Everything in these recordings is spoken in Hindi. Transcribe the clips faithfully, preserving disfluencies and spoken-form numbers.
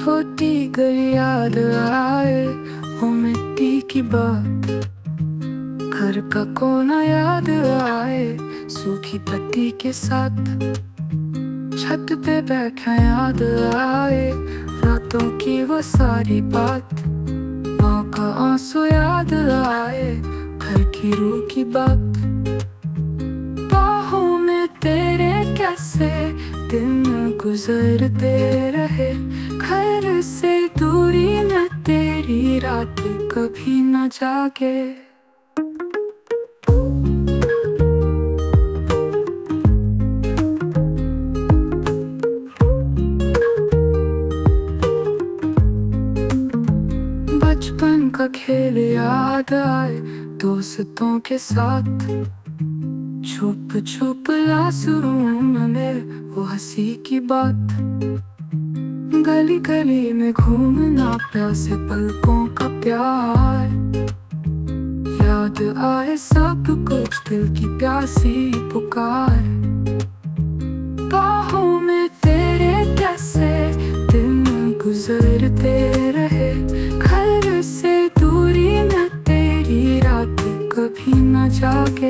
छोटी गली याद आए, वो मिट्टी की बात। घर का कोना याद आए, सूखी पत्ती के साथ। छत पे बैठा याद आए, रातों की वो सारी बात। माँ का आंसू याद आए, घर की रूह की बात। बाहों में तेरे कैसे दिन गुजरते रहे, घर से दूरी न तेरी रात कभी न जागे। बचपन का खेल याद आए, दोस्तों के साथ। छुप छुप क्लासरूम में वो हंसी की बात। गली गली में घूमना, प्यासे पलकों का प्यार। याद आए सब कुछ, दिल की प्यासी पुकार। बाहों में तेरे कैसे दिन गुजरते रहे, घर से दूरी न तेरी रात कभी न जागे।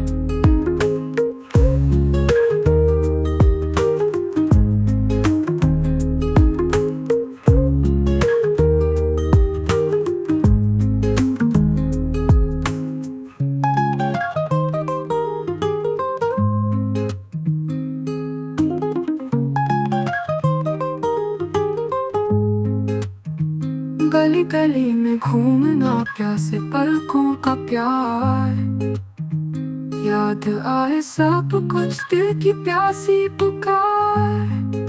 गली गली में घूमना, प्यासे पलकों का प्यार। याद आए सब कुछ, दिल की प्यासी पुकार।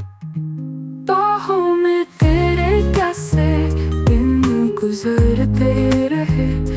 बाहों में तेरे कैसे दिन गुजरते रहे,